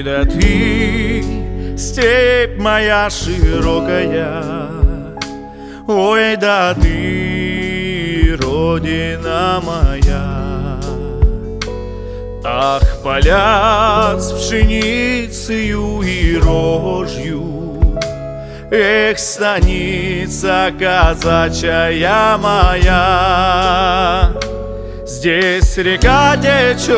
да ты, степь моя широкая, ой, да ты, родина моя. Ах, поля с пшеницею и рожью, эх, станица казачья моя. Здесь река течет,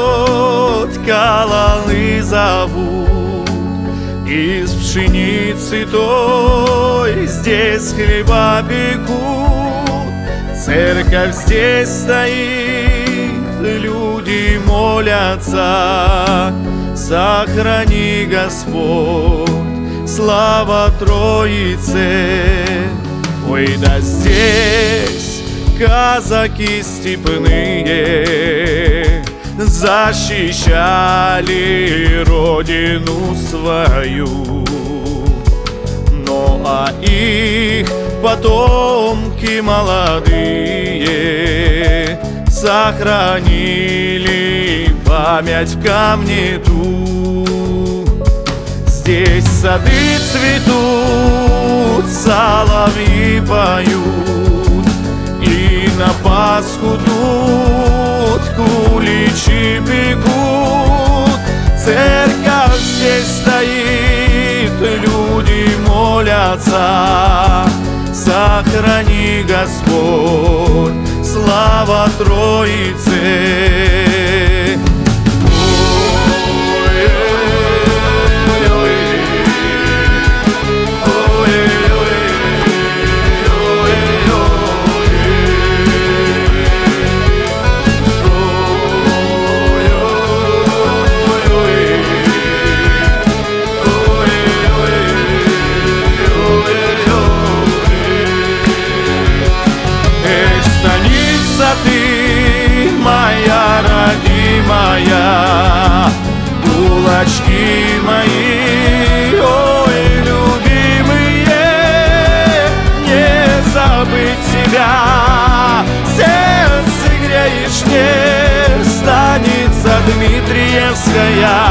колоны зовут, из пшеницы той здесь хлеба пекут. Церковь здесь стоит, люди молятся, сохрани, Господь, слава Троице. Ой, да здесь казаки степные защищали родину свою, ну а их потомки молодые сохранили память в камне ту. Здесь сады цветут, соловьи поют, и на Пасху тут куличи пекут. Церковь здесь стоит, люди молятся, сохрани, Господь, слава Троице. Ты моя родимая, кулачки мои, ой, любимые, не забыть тебя, сердце греешь мне, станица Дмитриевская.